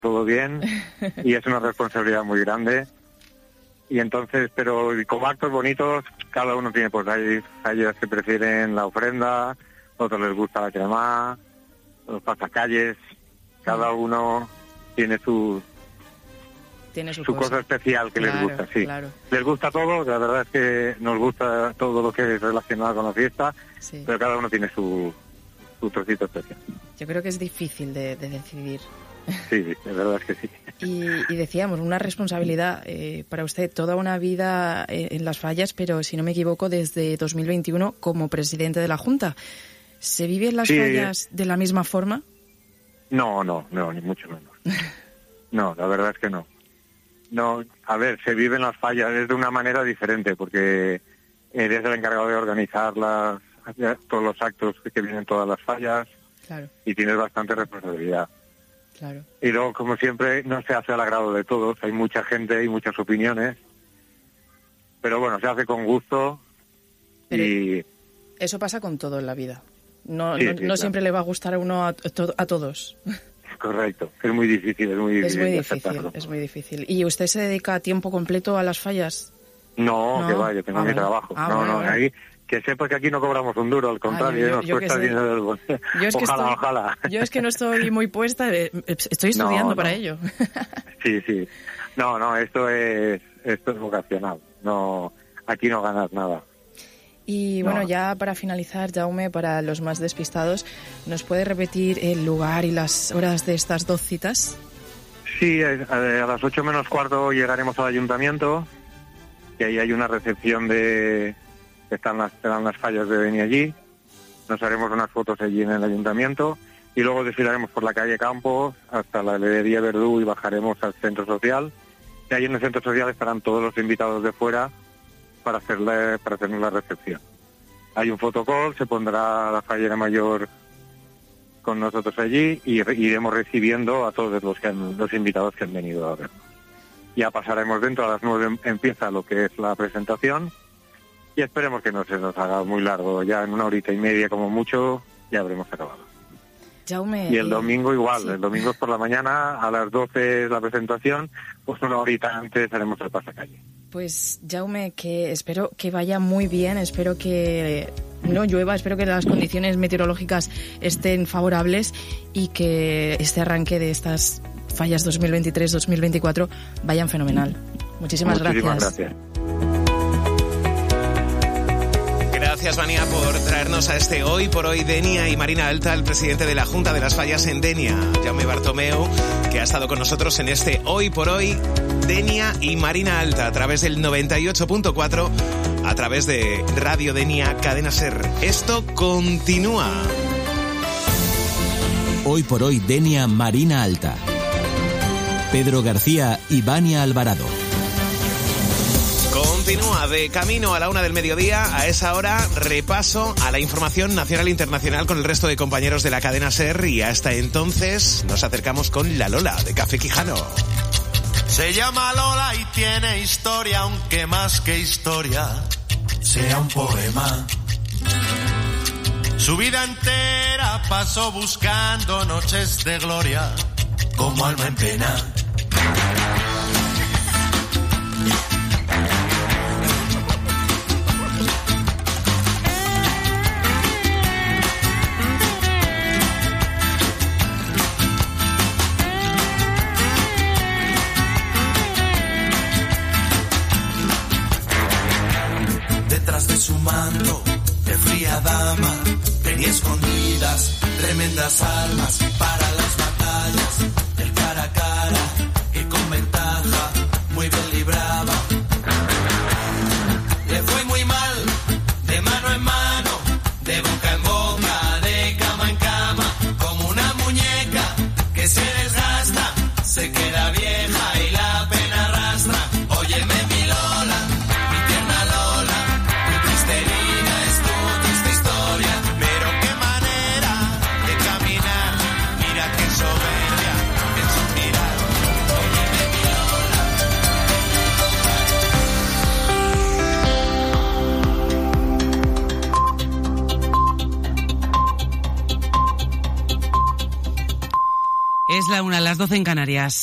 todo bien y es una responsabilidad muy grande. Y entonces, pero como actos bonitos, cada uno tiene, pues hay ellos que prefieren la ofrenda, otros les gusta la crema, los pasacalles, cada uno tiene su cosa especial que les gusta, sí. Claro. Les gusta todo, la verdad es que nos gusta todo lo que es relacionado con la fiesta, sí. Pero cada uno tiene su trocito especial. Yo creo que es difícil de decidir. Sí, la verdad es que sí. Y decíamos, una responsabilidad para usted, toda una vida en las fallas, pero si no me equivoco, desde 2021 como presidente de la Junta. ¿Se vive en las fallas de la misma forma? No, ni mucho menos. No, la verdad es que no. No, a ver, se vive en las fallas de una manera diferente, porque eres el encargado de organizar todos los actos que vienen todas las fallas, claro. Y tienes bastante responsabilidad. Claro. Y luego, como siempre, no se hace al agrado de todos, hay mucha gente y muchas opiniones, pero bueno, se hace con gusto. Pero y eso pasa con todo en la vida. No claro. Siempre le va a gustar a uno a todos. Correcto, es muy difícil. Es muy difícil. ¿Y usted se dedica a tiempo completo a las fallas? No, que va, yo tengo mi trabajo. Ahí, que sepa que aquí no cobramos un duro, al contrario, nos cuesta dinero del bolsillo. Ojalá. Yo es que no estoy muy puesta, estoy estudiando para ello. Sí. No, esto es vocacional. No, aquí no ganas nada. Y bueno, ya para finalizar, Jaume, para los más despistados, ¿nos puede repetir el lugar y las horas de estas 2 citas? Sí, a las 8 menos cuarto llegaremos al ayuntamiento, que ahí hay una recepción están las fallas de Denia allí, nos haremos unas fotos allí en el ayuntamiento y luego desfilaremos por la calle Campos hasta la heladería Verdú y bajaremos al centro social, y ahí en el centro social estarán todos los invitados de fuera para hacernos la recepción. Hay un fotocall, se pondrá la fallera mayor con nosotros allí y iremos recibiendo a todos los invitados que han venido a vernos. Ya pasaremos dentro, a las 9 empieza lo que es la presentación y esperemos que no se nos haga muy largo, ya en 1 horita y media como mucho ya habremos acabado. Jaume, y el domingo igual, sí. El domingo es por la mañana, a las 12 es la presentación, pues 1 horita antes haremos el pasacalle. Pues Jaume, que espero que vaya muy bien, espero que no llueva, espero que las condiciones meteorológicas estén favorables y que este arranque de estas fallas 2023-2024 vayan fenomenal. Muchísimas gracias. Gracias, Vania, por traernos a este Hoy por Hoy Denia y Marina Alta, el presidente de la Junta de las Fallas en Denia, Jaume Bartomeu, que ha estado con nosotros en este Hoy por Hoy Denia y Marina Alta a través del 98.4, a través de Radio Denia Cadena Ser. Esto continúa. Hoy por Hoy Denia Marina Alta. Pedro García y Vania Alvarado. Continúa de camino a la 1 del mediodía. A esa hora, repaso a la información nacional e internacional con el resto de compañeros de la cadena SER. Y hasta entonces nos acercamos con la Lola de Café Quijano. Se llama Lola y tiene historia, aunque más que historia sea un poema. Su vida entera pasó buscando noches de gloria como alma en pena. De su manto de fría dama tenía escondidas tremendas armas para las batallas, el cara a cara que con ventaja muy bien libraba. Le fue muy mal, de mano en mano, de boca en boca, de cama en cama, como una muñeca que se desgasta, se queda vieja y la pena arrastra. Óyeme mi Lola, mi tierna Lola, es tu triste historia, pero qué manera de caminar, mira qué soberbia en su mirar. Óyeme mi Es la 1, las 12 en Canarias.